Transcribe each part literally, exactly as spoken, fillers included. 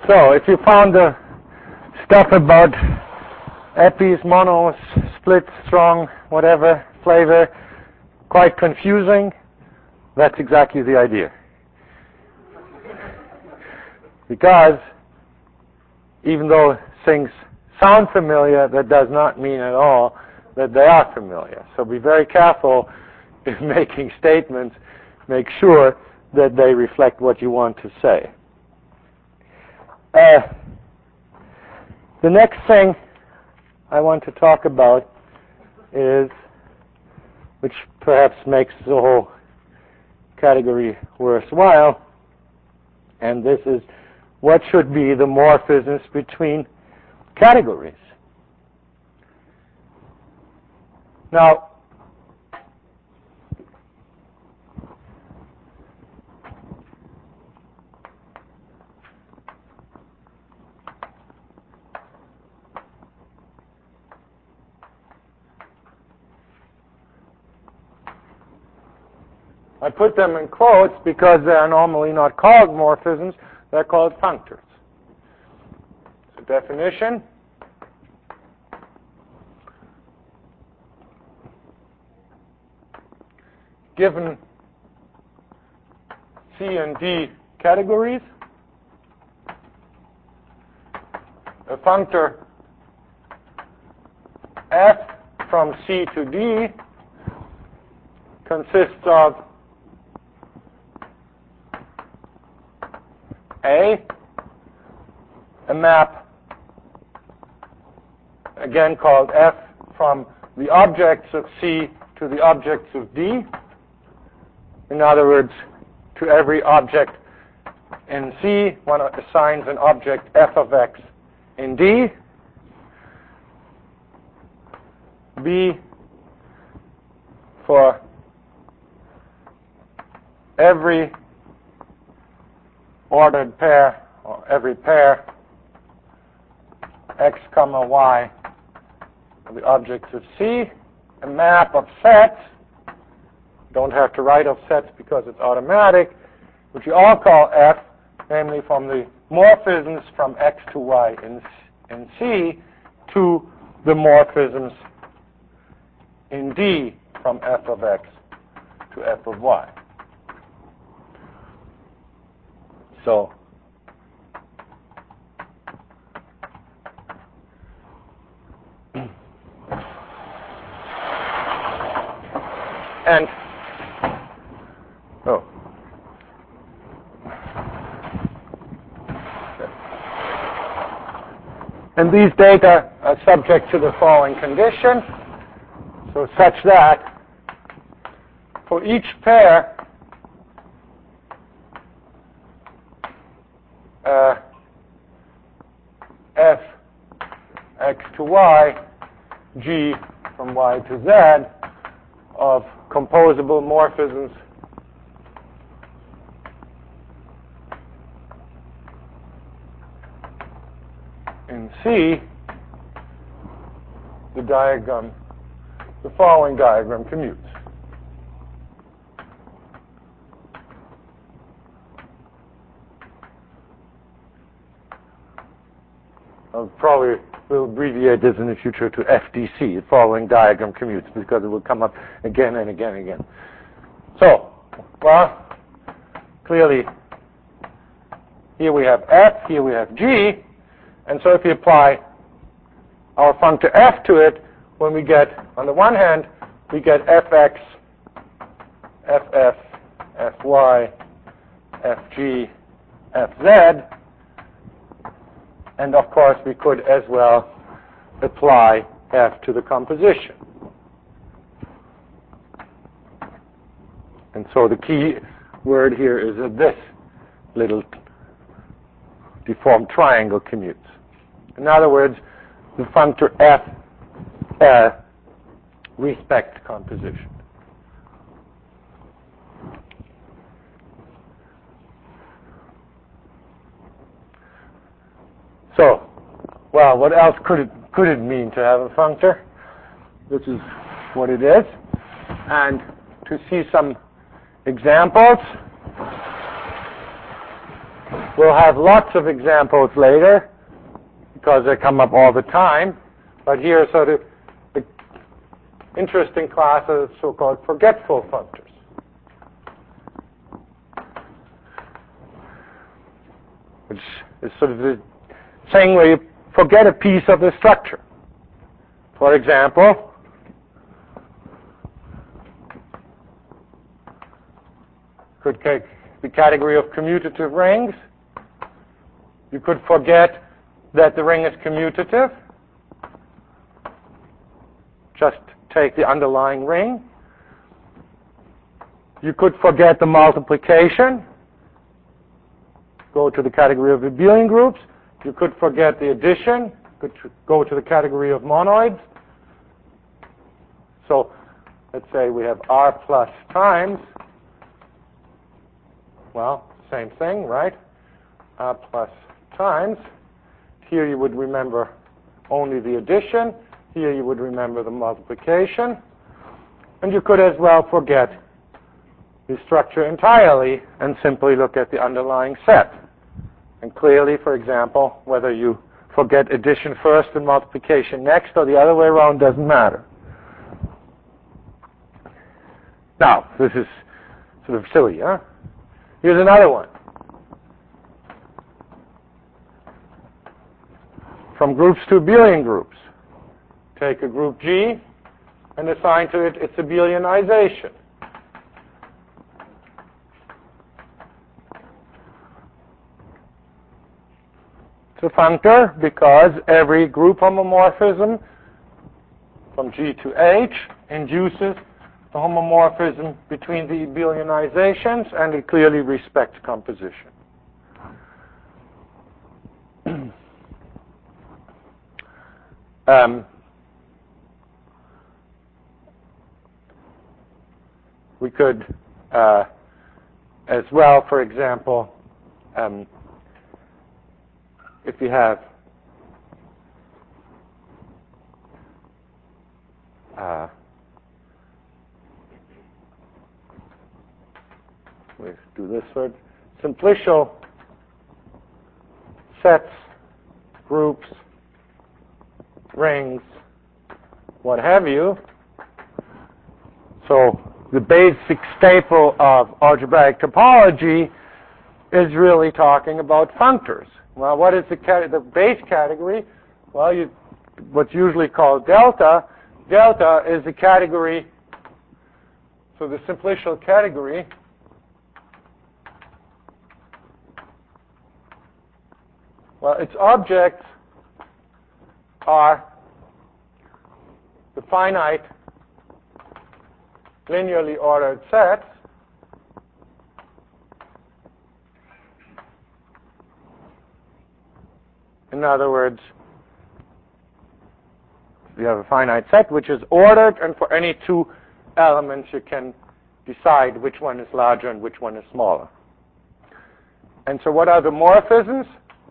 So, if you found the stuff about epis, monos, splits, strong, whatever, flavor, quite confusing, that's exactly the idea. Because even though things sound familiar, that does not mean at all that they are familiar. So be very careful in making statements. Make sure that they reflect what you want to say. Uh, the next thing I want to talk about is, which perhaps makes the whole category worthwhile, and this is what should be the morphisms between categories. Now, I put them in quotes because they are normally not called morphisms, they're called functors. So definition. Given C and D categories, a functor F from C to D consists of A, a map, again called F, from the objects of C to the objects of D. In other words, to every object in C, one assigns an object f of x in D. B, for every ordered pair, or every pair, x comma y, of the objects of C, a map of sets. Don't have to write of sets because it's automatic, which you all call F, namely from the morphisms from x to y in, in C to the morphisms in D from f of x to f of y. So, and oh, and these data are subject to the following condition, so such that for each pair uh, f x to y, g from y to z of composable morphisms in C, the diagram, the following diagram commutes. I'll probably will abbreviate this in the future to F D C, the following diagram commutes, because it will come up again and again and again. So, well, clearly, here we have F, here we have G, and so if we apply our functor F to it, when we get, on the one hand, we get Fx, Ff, Fy, Fg, Fz, and of course, we could as well apply F to the composition. And so the key word here is that this little deformed triangle commutes. In other words, the functor F uh, respects composition. So, well, what else could it could it mean to have a functor? This is what it is. And to see some examples, We'll have lots of examples later because they come up all the time. But here are sort of the interesting class of so-called forgetful functors. Which is sort of the thing where you forget a piece of the structure. For example, could take the category of commutative rings. You could forget that the ring is commutative. Just take the underlying ring. You could forget the multiplication. Go to the category of abelian groups. You could forget the addition. Could go to the category of monoids. So let's say we have R plus times. Well, same thing, right? R plus times. Here you would remember only the addition. Here you would remember the multiplication. And you could as well forget the structure entirely and simply look at the underlying set. And clearly, for example, whether you forget addition first and multiplication next or the other way around doesn't matter. Now, this is sort of silly, huh? Here's another one. From groups to abelian groups. Take a group G and assign to it its abelianization. It's a functor because every group homomorphism from G to H induces the homomorphism between the abelianizations, and it clearly respects composition. um, we could, uh, as well, for example, um, if you have uh, we do this word, simplicial sets, groups, rings, what have you. So the basic staple of algebraic topology is really talking about functors. Well, what is the, cat the base category? Well, you, what's usually called delta. Delta is the category, so the simplicial category well, its objects are the finite linearly ordered sets in other words, you have a finite set which is ordered, and for any two elements you can decide which one is larger and which one is smaller. And so what are the morphisms?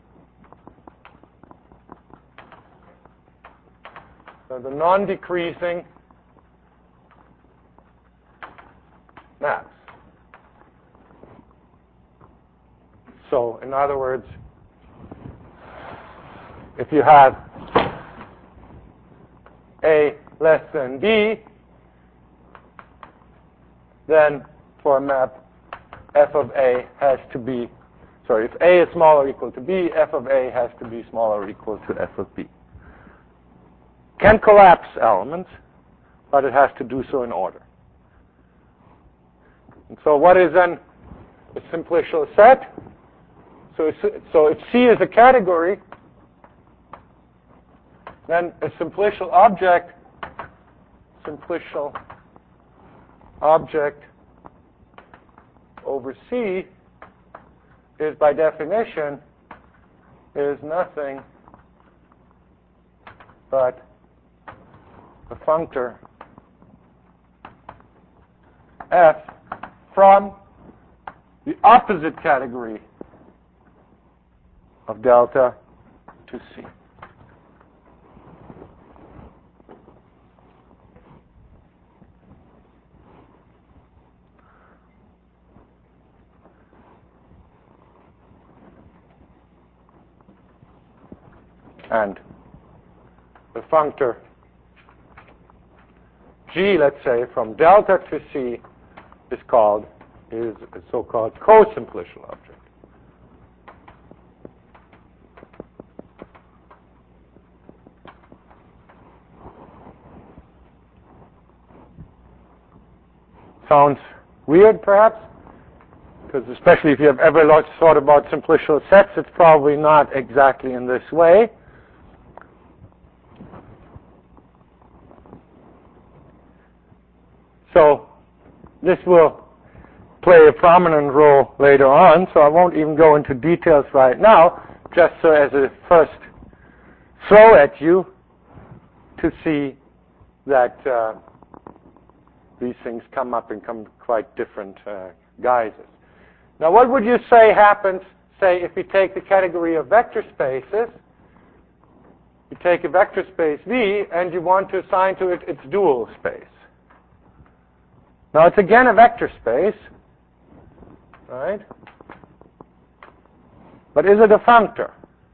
So the non-decreasing maps. So in other words, if you have A less than B, then for a map, f of A has to be, sorry, if A is smaller or equal to B, f of A has to be smaller or equal to f of B. Can collapse elements, but it has to do so in order. And so what is then a simplicial set? So, it's, so if C is a category, then a simplicial object, simplicial object over C is by definition is nothing but a functor F from the opposite category of delta to C. And the functor G, let's say, from delta to C is called, is a so-called co-simplicial object. Sounds weird, perhaps? Because especially if you have ever thought about simplicial sets, it's probably not exactly in this way. So this will play a prominent role later on, so I won't even go into details right now, just so as a first throw at you to see that uh, these things come up in come quite different uh, guises. Now, what would you say happens, say, if we take the category of vector spaces? You take a vector space V, and you want to assign to it its dual space. Now, it's again a vector space, right? But is it a functor?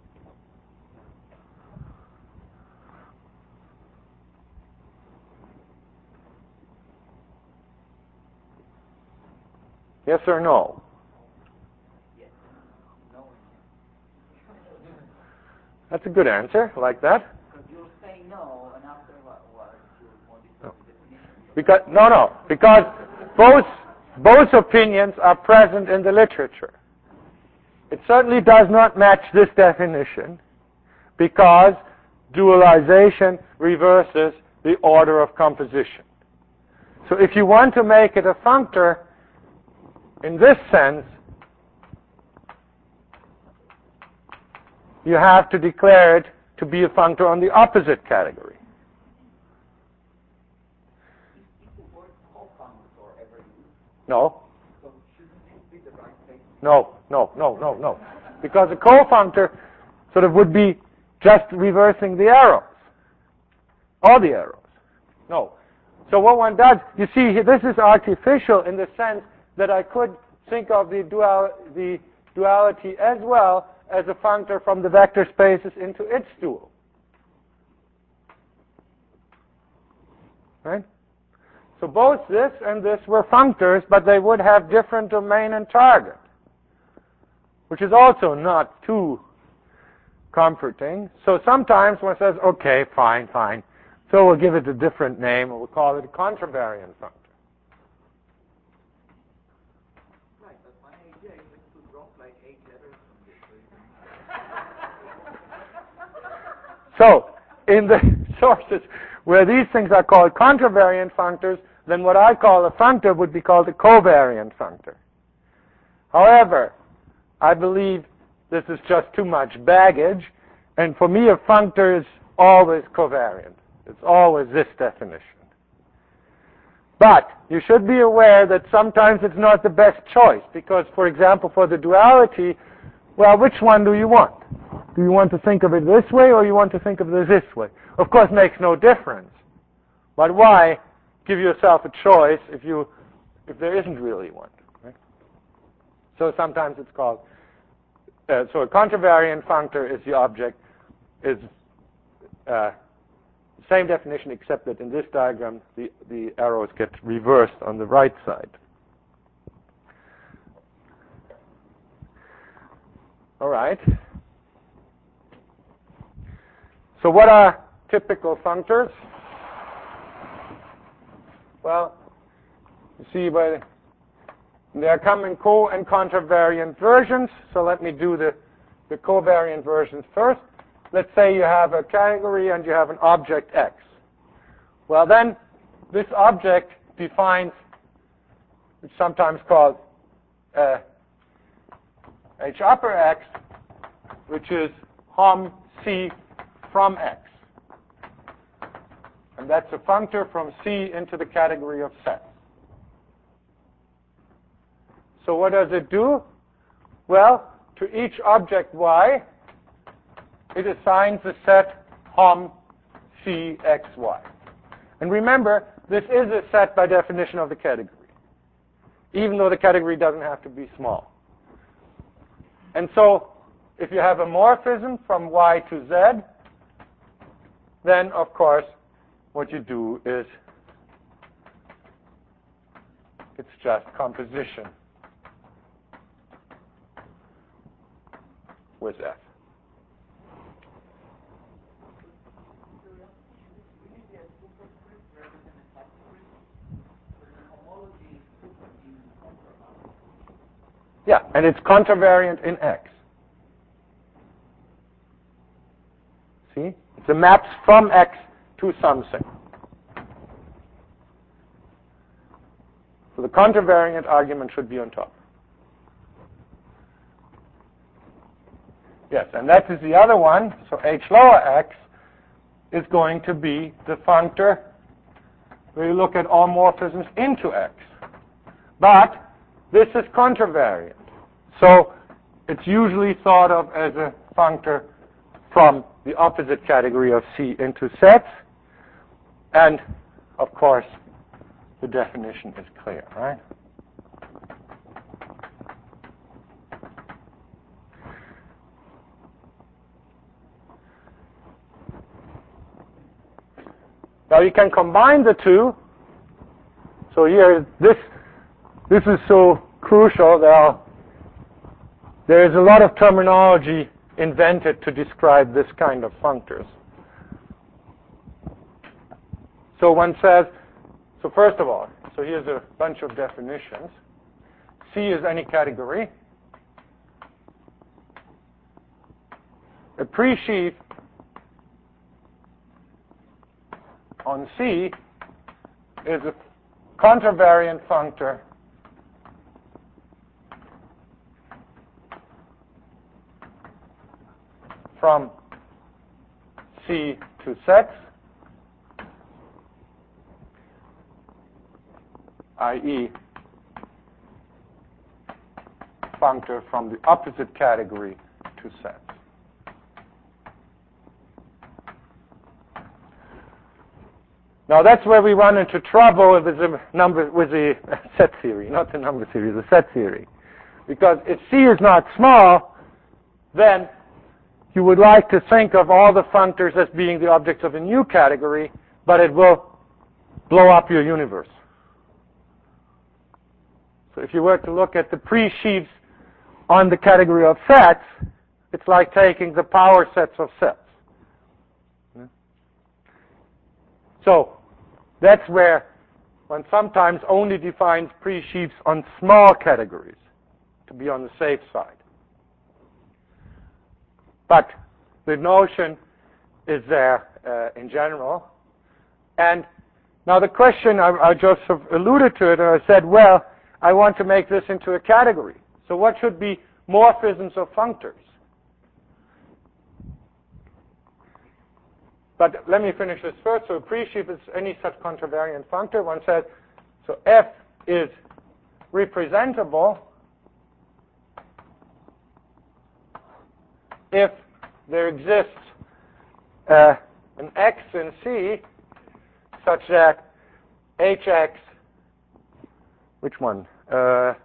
Yes or no? Yes. No. That's a good answer. I like that. Because you'll say no, and after what, what you modify No. the definition. Because no, no. Because both both opinions are present in the literature. It certainly does not match this definition, because dualization reverses the order of composition. So if you want to make it a functor, in this sense, you have to declare it to be a functor on the opposite category. Is the word co-functor ever used? No. So shouldn't this be the right place? No, no, no, no, no. Because a cofunctor sort of would be just reversing the arrows. All the arrows. No. So what one does, you see, this is artificial in the sense that I could think of the, dual, the duality as well as a functor from the vector spaces into its dual. Right? So both this and this were functors, but they would have different domain and target, which is also not too comforting. So sometimes one says, okay, fine, fine. So we'll give it a different name, and we'll call it a contravariant functor. Right, but my A J is to drop like eight letters from this. So in the sources where these things are called contravariant functors, then what I call a functor would be called a covariant functor. However, I believe this is just too much baggage, and for me a functor is always covariant. It's always this definition. But you should be aware that sometimes it's not the best choice, because, for example, for the duality, well, which one do you want? Do you want to think of it this way, or you want to think of it this way? Of course, it makes no difference. But why give yourself a choice if you if there isn't really one? Right? So sometimes it's called. Uh, so a contravariant functor is the object is. Uh, Same definition, except that in this diagram, the, the arrows get reversed on the right side. All right. So what are typical functors? Well, you see, by they come in co- and contravariant versions. So let me do the, the covariant versions first. Let's say you have a category and you have an object X. Well, then this object defines, it's sometimes called uh, H upper X, which is Hom C from X. And that's a functor from C into the category of sets. So what does it do? Well, to each object Y, it assigns a set Hom C X Y. And remember, this is a set by definition of the category, even though the category doesn't have to be small. And so if you have a morphism from Y to Z, then, of course, what you do is it's just composition with F. Yeah, and it's contravariant in X. See? It's a maps from X to something. So the contravariant argument should be on top. Yes, and that is the other one. So H lower X is going to be the functor where you look at all morphisms into X. But this is contravariant. So it's usually thought of as a functor from the opposite category of C into sets. And, of course, the definition is clear, right? Now you can combine the two. So here, this this is so crucial. There are, there is a lot of terminology invented to describe this kind of functors. So one says, so first of all, so here's a bunch of definitions. C is any category. A presheaf on C is a contravariant functor from C to sets, that is functor from the opposite category to sets. Now that's where we run into trouble with the number with the set theory, not the number theory, the set theory. Because if C is not small, then you would like to think of all the functors as being the objects of a new category, but it will blow up your universe. So if you were to look at the presheaves on the category of sets, it's like taking the power sets of sets. So that's where one sometimes only defines presheaves on small categories to be on the safe side. But the notion is there uh, in general. And now the question, I, I just have alluded to it, and I said, well, I want to make this into a category. So what should be morphisms of functors? But let me finish this first. So a presheaf is any such contravariant functor. One says, so F is representable if there exists uh, an X in C such that H X, which one? Uh,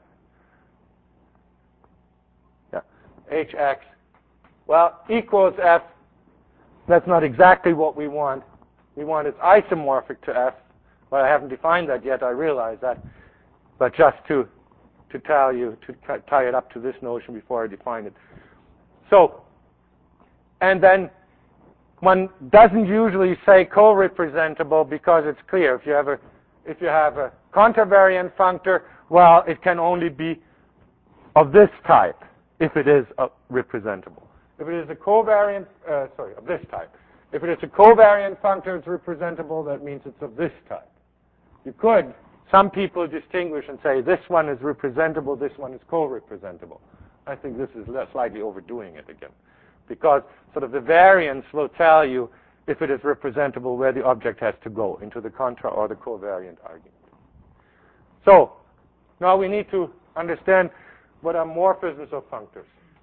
yeah, H X, well, equals F. That's not exactly what we want. We want it's isomorphic to F. Well, I haven't defined that yet, I realize that. But just to, to tell you, to tie it up to this notion before I define it. So, and then one doesn't usually say co-representable because it's clear. If you have a, if you have a contravariant functor, well, it can only be of this type if it is uh, representable. If it is a covariant, uh, sorry, of this type. If it is a covariant functor, it's representable, that means it's of this type. You could, some people distinguish and say this one is representable, this one is co-representable. I think this is slightly overdoing it again. Because sort of the variance will tell you if it is representable where the object has to go, into the contra or the covariant argument. So, now we need to understand what are morphisms of functors.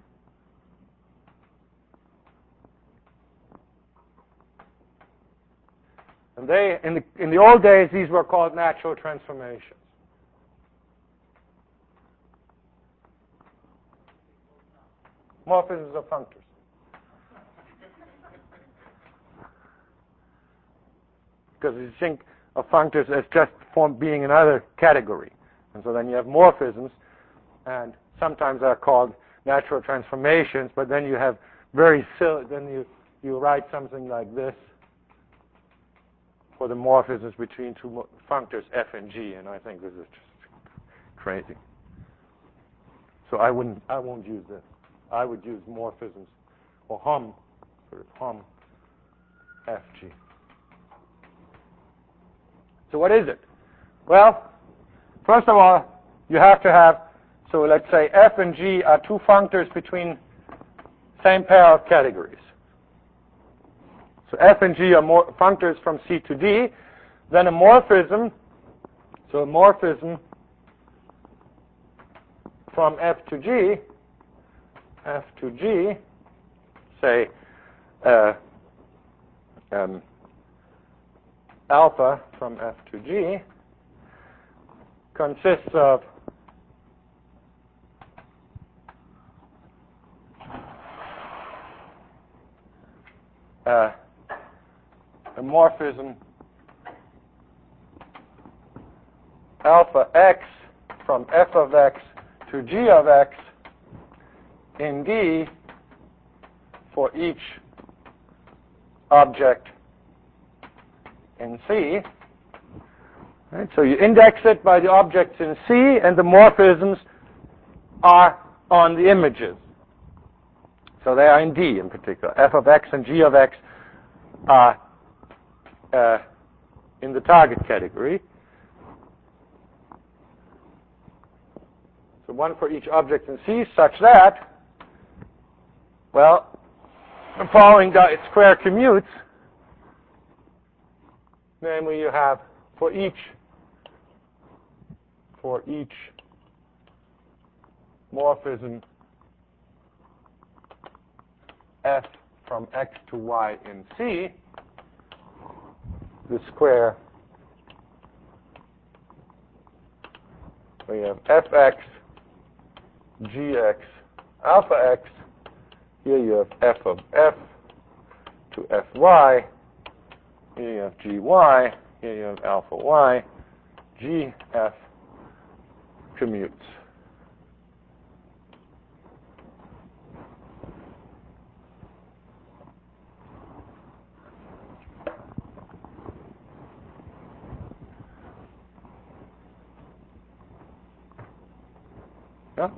And they, in the, in the old days, these were called natural transformations. Morphisms of functors. because you think of functors as just form being another category. And so then you have morphisms, and sometimes they're called natural transformations, but then you have very silly, then you, you write something like this for the morphisms between two functors f and g, and I think this is just crazy. So I wouldn't, I won't use this. I would use morphisms or hom, sort of hom fg. So what is it? Well, first of all, you have to have, so let's say f and g are two functors between same pair of categories. So f and g are more functors from C to D. Then a morphism, so a morphism from f to g, f to g, say uh, um, alpha from f to g, consists of uh, a morphism alpha x from f of x to g of x in D for each object in C. Right? So you index it by the objects in C, and the morphisms are on the images. So they are in D in particular. F of x and g of x are uh, in the target category. So one for each object in C, such that, well, the following square commutes. Namely, you have for each for each morphism f from x to y in C, the square, we have fx, gx, alpha x. Here you have f of f to fy. Here you have gy. Here you have alpha y. Gf commutes. Yeah?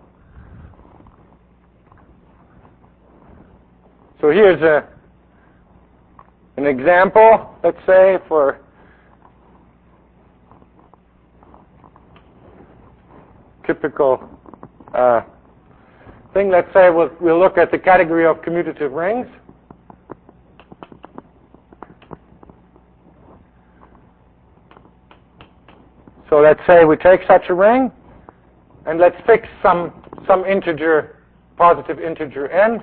So here's a an example, let's say, for typical uh, thing. Let's say we'll, we'll look at the category of commutative rings. So let's say we take such a ring, and let's fix some some integer, positive integer n,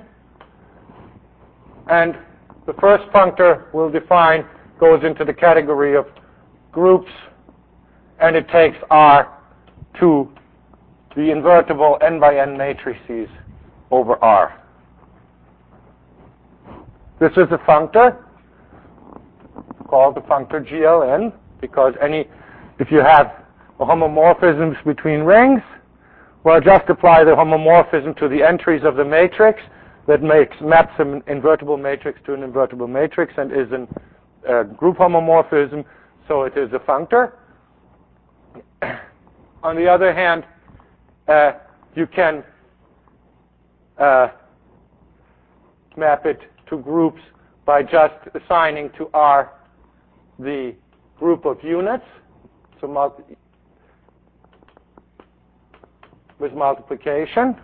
and the first functor we'll define goes into the category of groups, and it takes R to the invertible n by n matrices over R. This is a functor called the functor G L N, because any, if you have homomorphisms between rings, well, just apply the homomorphism to the entries of the matrix. That makes maps an invertible matrix to an invertible matrix and is a uh, group homomorphism, so it is a functor. On the other hand, uh, you can uh, map it to groups by just assigning to R the group of units, so multi with multiplication.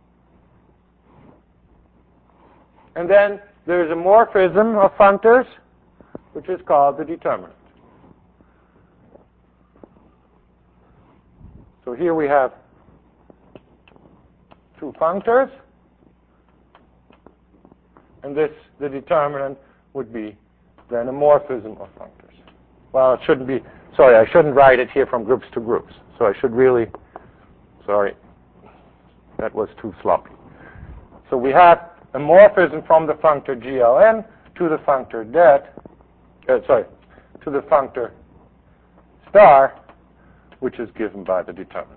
And then there's a morphism of functors, which is called the determinant. So here we have two functors, and this, the determinant, would be then a morphism of functors. Well, it shouldn't be, sorry, I shouldn't write it here from groups to groups. So I should really, sorry, that was too sloppy. So we have a morphism from the functor G L N to the functor det, uh, sorry, to the functor star, which is given by the determinant.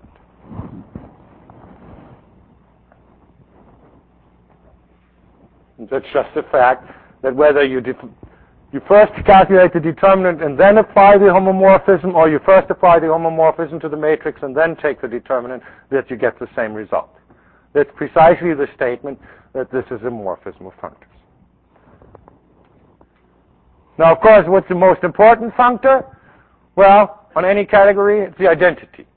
And that's just the fact that whether you def- you first calculate the determinant and then apply the homomorphism, or you first apply the homomorphism to the matrix and then take the determinant, that you get the same result. That's precisely the statement that this is a morphism of functors. Now, of course, what's the most important functor? Well, on any category, it's the identity.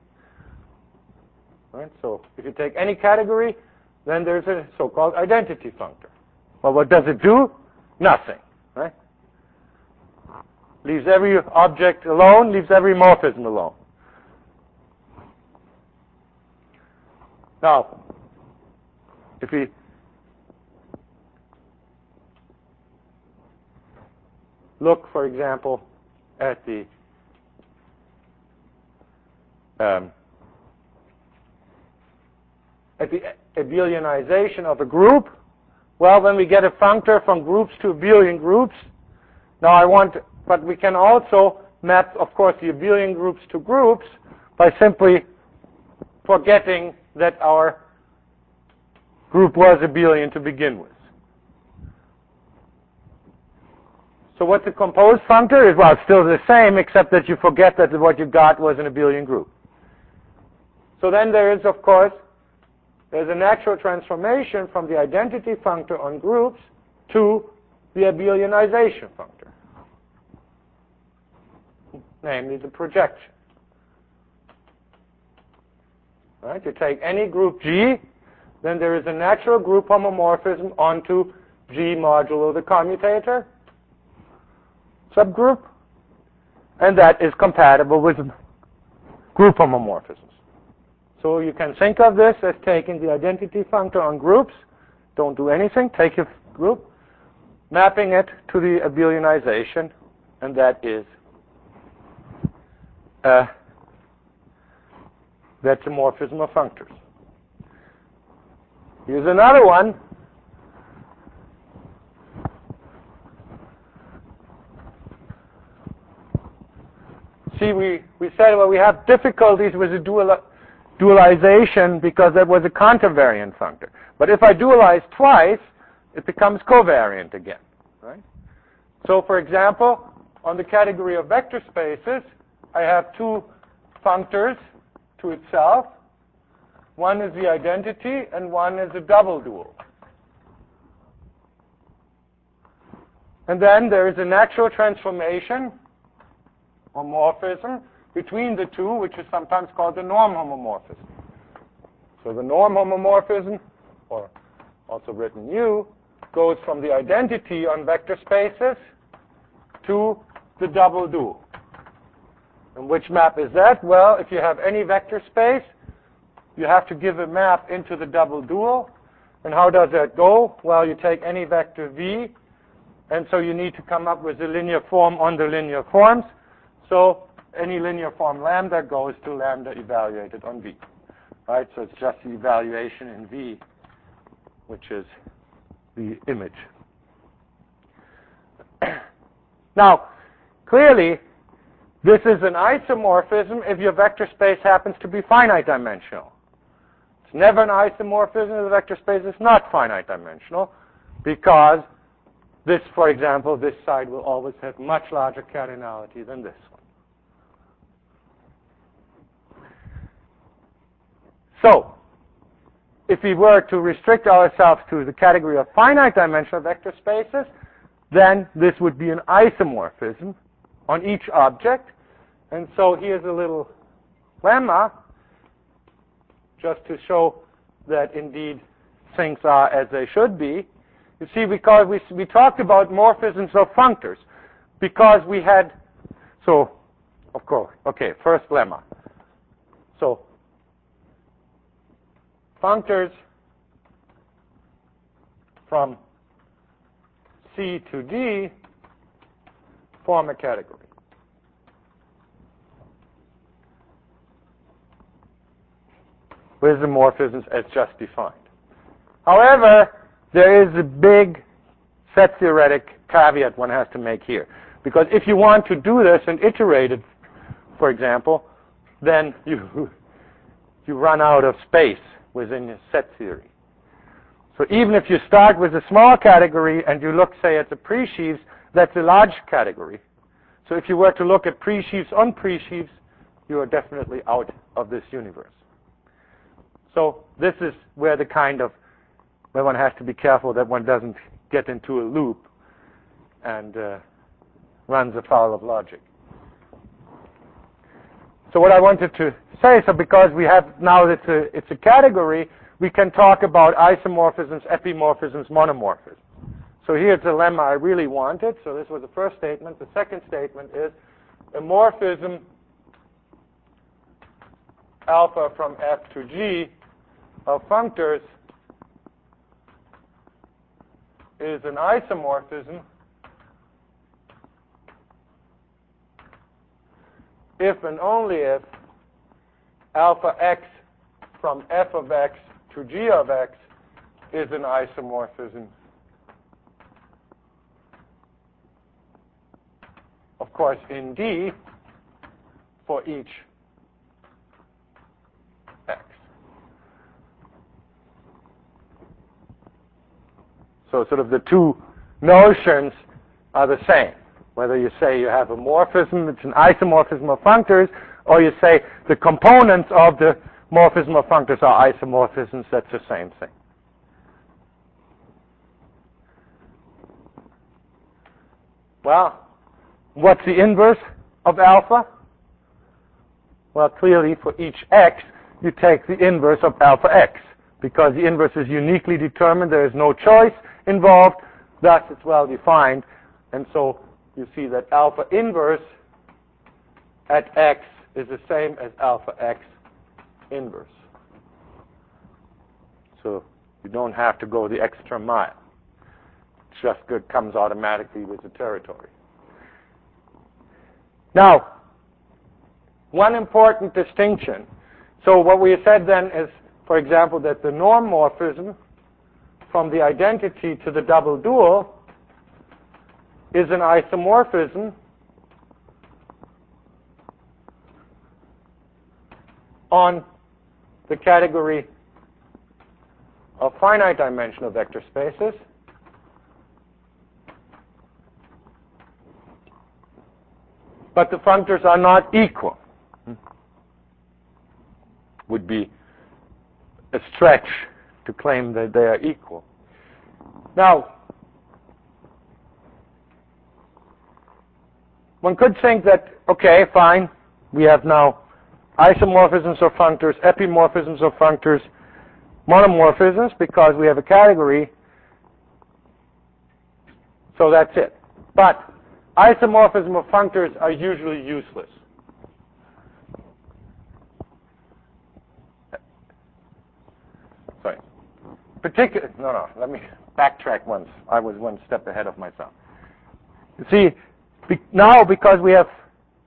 Right? So if you take any category, then there's a so-called identity functor. Well, what does it do? Nothing. Right? Leaves every object alone, leaves every morphism alone. Now, if we look, for example, at the um, at the abelianization of a group, well, when we get a functor from groups to abelian groups, now I want, but we can also map, of course, the abelian groups to groups by simply forgetting that our group was abelian to begin with. So what the composed functor is, well, it's still the same, except that you forget that what you got was an abelian group. So then there is, of course, there's a natural transformation from the identity functor on groups to the abelianization functor, namely the projection. Right? You take any group G, then there is a natural group homomorphism onto G modulo the commutator subgroup, and that is compatible with group homomorphisms. So you can think of this as taking the identity functor on groups, don't do anything, take your group, mapping it to the abelianization, and that is uh, that's a morphism of functors. Here's another one. See, we, we said, well, we have difficulties with the dual, dualization because that was a contravariant functor. But if I dualize twice, it becomes covariant again. Right? So, for example, on the category of vector spaces, I have two functors to itself. One is the identity, and one is a double dual. And then there is a natural transformation or morphism between the two, which is sometimes called the norm homomorphism. So the norm homomorphism, or also written U, goes from the identity on vector spaces to the double dual. And which map is that? Well, if you have any vector space, you have to give a map into the double dual. And how does that go? Well, you take any vector V, and so you need to come up with a linear form on the linear forms. So any linear form lambda goes to lambda evaluated on V. Right? So it's just the evaluation in V, which is the image. Now, clearly, this is an isomorphism if your vector space happens to be finite dimensional. It's never an isomorphism if the vector space is not finite dimensional, because this, for example, this side will always have much larger cardinality than this one. So, if we were to restrict ourselves to the category of finite dimensional vector spaces, then this would be an isomorphism on each object. And so here's a little lemma, just to show that indeed things are as they should be. You see, because we, we talked about morphisms of functors, because we had, so, of course, okay, first lemma. So, functors from C to D form a category. With the morphisms as just defined. However, there is a big set theoretic caveat one has to make here. Because if you want to do this and iterate it, for example, then you, you run out of space within your set theory. So even if you start with a small category and you look, say, at the presheaves, that's a large category. So if you were to look at presheaves on presheaves, you are definitely out of this universe. So this is where the kind of, where one has to be careful that one doesn't get into a loop and uh, runs afoul of logic. So what I wanted to say, so because we have now it's a, it's a category, we can talk about isomorphisms, epimorphisms, monomorphisms. So here's the lemma I really wanted. So this was the first statement. The second statement is a morphism alpha from F to G of functors is an isomorphism if and only if alpha x from F of x to G of x is an isomorphism, of course, in D for each x. So sort of the two notions are the same. Whether you say you have a morphism, it's an isomorphism of functors, or you say the components of the morphism of functors are isomorphisms, that's the same thing. Well, what's the inverse of alpha? Well, clearly for each x, you take the inverse of alpha x, because the inverse is uniquely determined. There is no choice involved. Thus, it's well defined. And so you see that alpha inverse at x is the same as alpha x inverse. So you don't have to go the extra mile. It's just good, comes automatically with the territory. Now, one important distinction. So what we said then is, for example, that the norm morphism from the identity to the double dual is an isomorphism on the category of finite dimensional vector spaces. But the functors are not equal. Would be a stretch to claim that they are equal. Now, one could think that, okay, fine, we have now isomorphisms of functors, epimorphisms of functors, monomorphisms, because we have a category, so that's it. But isomorphism of functors are usually useless. Sorry. Particular, no, no, let me backtrack once. I was one step ahead of myself. You see, be, now because we have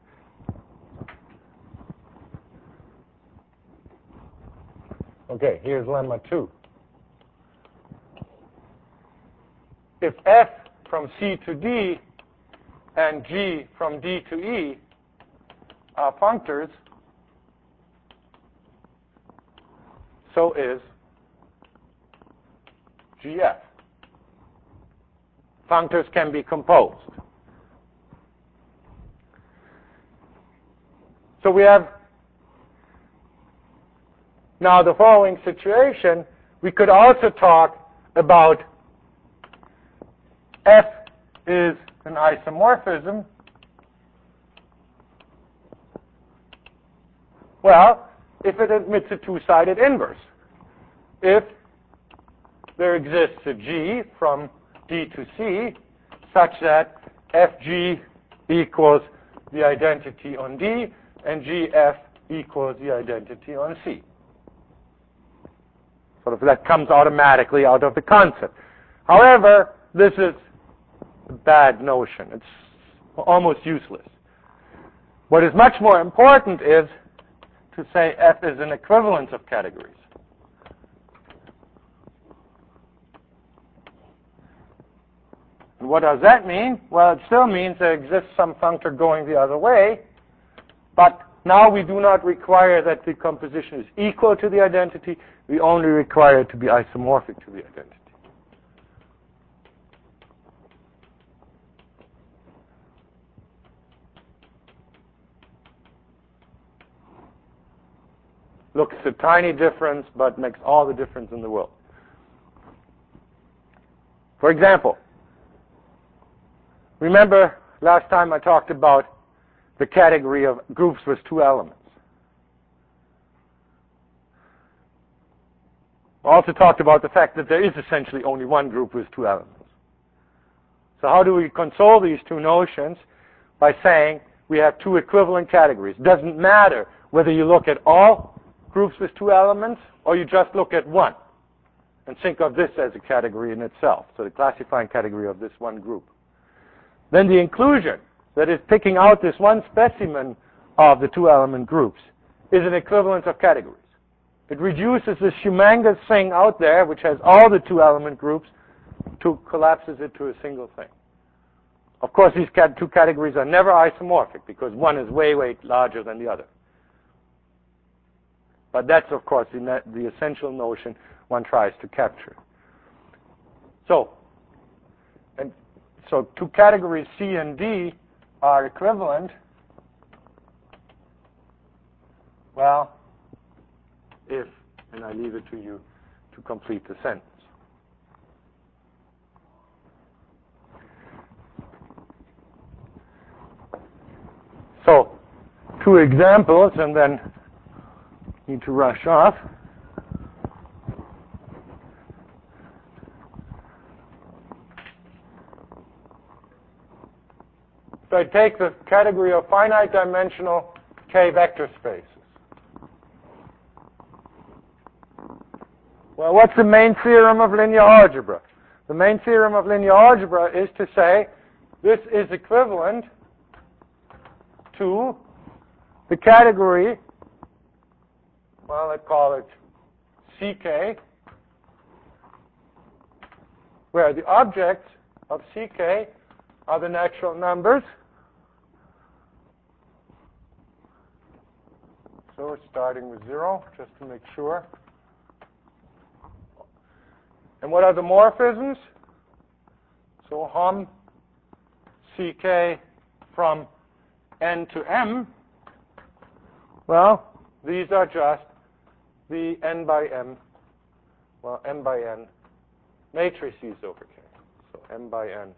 okay, here's lemma two. If F from C to D and G from D to E are functors, so is G F. Functors can be composed. So we have now the following situation. We could also talk about F is an isomorphism. Well, if it admits a two-sided inverse. If there exists a G from D to C such that F G equals the identity on D and G F equals the identity on C. Sort of that comes automatically out of the concept. However, this is a bad notion. It's almost useless. What is much more important is to say F is an equivalence of categories. what does that mean? Well, it still means there exists some functor going the other way, but now we do not require that the composition is equal to the identity. We only require it to be isomorphic to the identity. Looks a tiny difference, but makes all the difference in the world. For example, remember last time I talked about the category of groups with two elements. I also talked about the fact that there is essentially only one group with two elements. So how do we console these two notions? By saying we have two equivalent categories. It doesn't matter whether you look at all groups with two elements or you just look at one and think of this as a category in itself, so the classifying category of this one group. Then the inclusion, that is picking out this one specimen of the two element groups, is an equivalence of categories. It reduces this humongous thing out there, which has all the two element groups, to collapses it to a single thing. Of course, these two categories are never isomorphic because one is way, way larger than the other. But that's, of course, the, the essential notion one tries to capture. So, and so two categories C and D are equivalent. Well, if, and I leave it to you to complete the sentence. So, two examples, and then need to rush off. So I take the category of finite dimensional K vector spaces. Well, what's the main theorem of linear algebra? The main theorem of linear algebra is to say this is equivalent to the category, well, let's call it C K, where the objects of C K are the natural numbers. So we're starting with zero, just to make sure. And what are the morphisms? So hom C K from n to m. Well, these are just the n by m, well, m by n matrices over K. So m by n.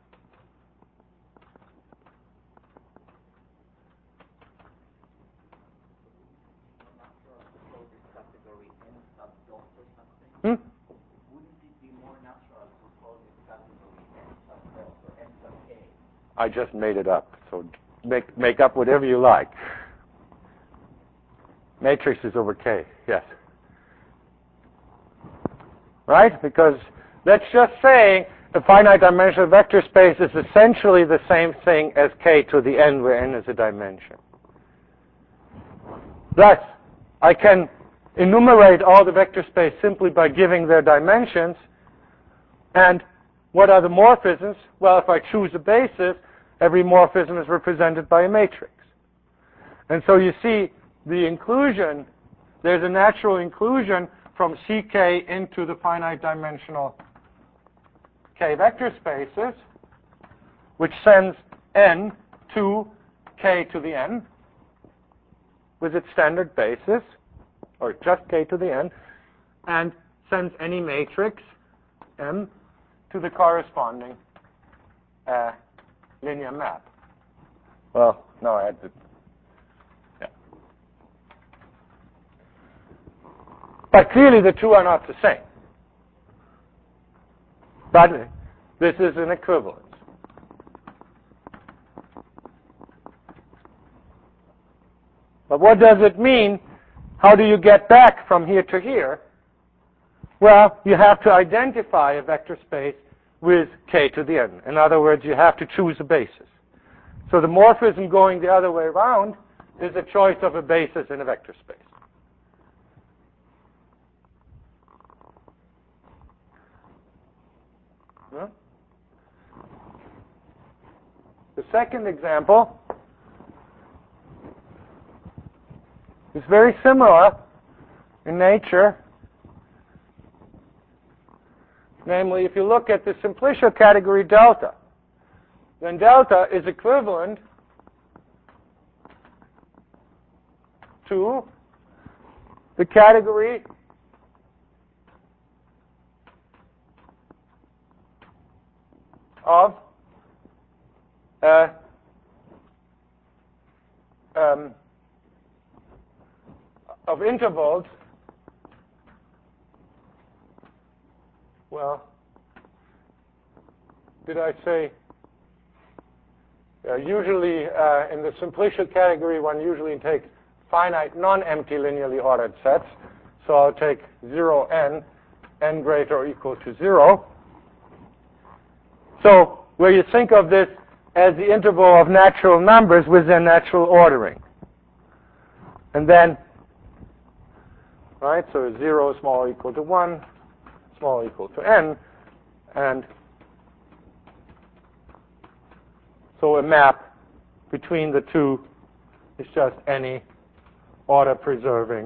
Hmm? Wouldn't it be more natural to call this category n sub dot or n sub k? I just made it up, so make make up whatever you like. Matrices over K, yes. Right? Because that's just saying a finite dimensional vector space is essentially the same thing as K to the n, where n is a dimension. Thus, I can enumerate all the vector space simply by giving their dimensions. And what are the morphisms? Well, if I choose a basis, every morphism is represented by a matrix. And so you see the inclusion, there's a natural inclusion from C K into the finite dimensional K vector spaces, which sends n to K to the n with its standard basis, or just K to the n, and sends any matrix M to the corresponding uh, linear map. Well, no, I had to, yeah. But clearly the two are not the same. But this is an equivalence. But what does it mean? How do you get back from here to here? Well, you have to identify a vector space with K to the n. In other words, you have to choose a basis. So the morphism going the other way around is a choice of a basis in a vector space. Huh? The second example is very similar in nature. Namely, if you look at the simplicial category delta, then delta is equivalent to the category of uh, um, of intervals. Well, did I say? Uh, usually, uh, in the simplicial category, one usually takes finite non-empty linearly ordered sets. So I'll take zero n, n greater or equal to zero. So where you think of this as the interval of natural numbers within natural ordering. And then, right, so zero small equal to one, small equal to n, and so a map between the two is just any order preserving,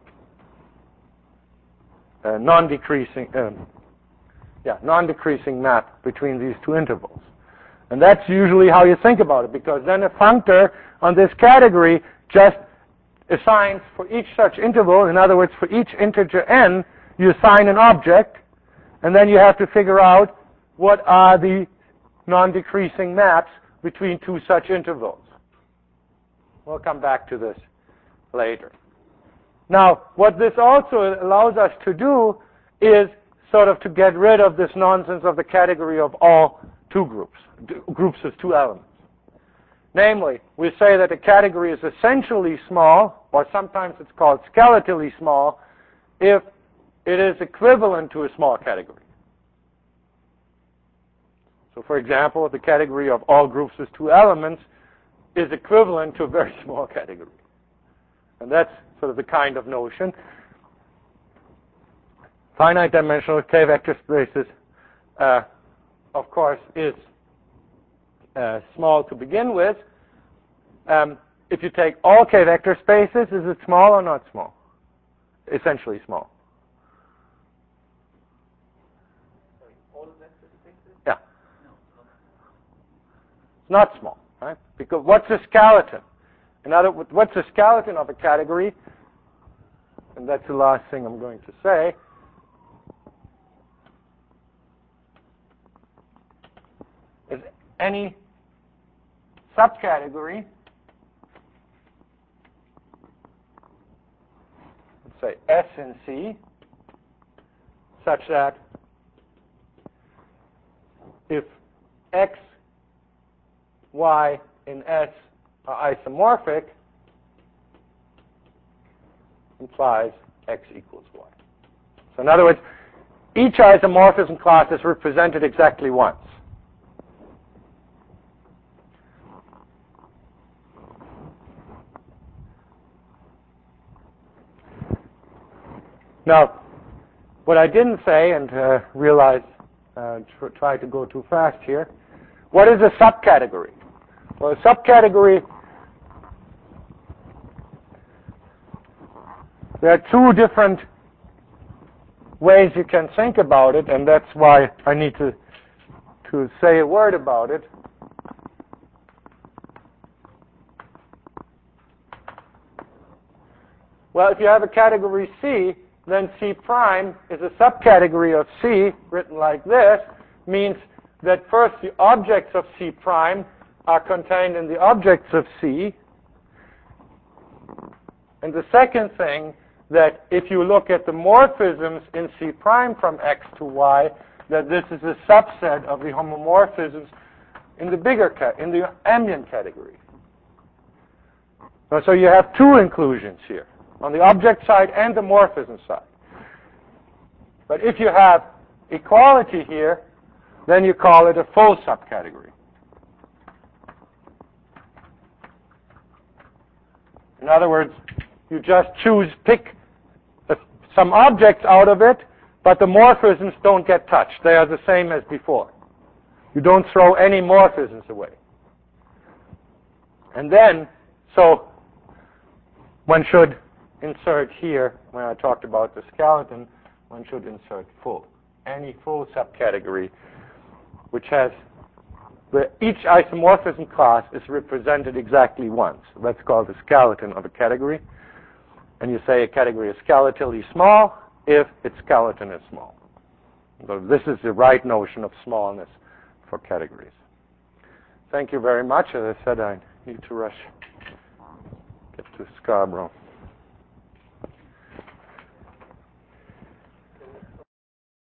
uh, non-decreasing, um, yeah, non-decreasing map between these two intervals. And that's usually how you think about it, because then a functor on this category just assigns for each such interval, in other words, for each integer n, you assign an object, and then you have to figure out what are the non-decreasing maps between two such intervals. We'll come back to this later. Now, what this also allows us to do is sort of to get rid of this nonsense of the category of all two groups, groups of two elements. Namely, we say that a category is essentially small, or sometimes it's called skeletally small, if it is equivalent to a small category. So, for example, the category of all groups with two elements is equivalent to a very small category. And that's sort of the kind of notion. Finite dimensional k-vector spaces, uh, of course, is uh, small to begin with. Um, if you take all k-vector spaces, is it small or not small? Essentially small. Sorry, all vector spaces? Yeah. No, not It's not small, right? Because what's a skeleton? In other words, what's a skeleton of a category? And that's the last thing I'm going to say. Is any subcategory, let's say S in C, such that if X, Y in S are isomorphic, implies X equals Y. So in other words, each isomorphism class is represented exactly once. Now, what I didn't say, and uh, realized, uh, tr try to go too fast here, what is a subcategory? Well, a subcategory, there are two different ways you can think about it, and that's why I need to, to say a word about it. Well, if you have a category C, then C prime is a subcategory of C, written like this, means that first the objects of C prime are contained in the objects of C. And the second thing, that if you look at the morphisms in C prime from X to Y, that this is a subset of the homomorphisms in the bigger, ca in the ambient category. So you have two inclusions here, on the object side and the morphism side. But if you have equality here, then you call it a full subcategory. In other words, you just choose, pick some objects out of it, but the morphisms don't get touched. They are the same as before. You don't throw any morphisms away. And then, so one should insert here, when I talked about the skeleton, one should insert full. Any full subcategory which has where each isomorphism class is represented exactly once. That's called the skeleton of a category. And you say a category is skeletally small if its skeleton is small. So this is the right notion of smallness for categories. Thank you very much. As I said, I need to rush, get to Scarborough.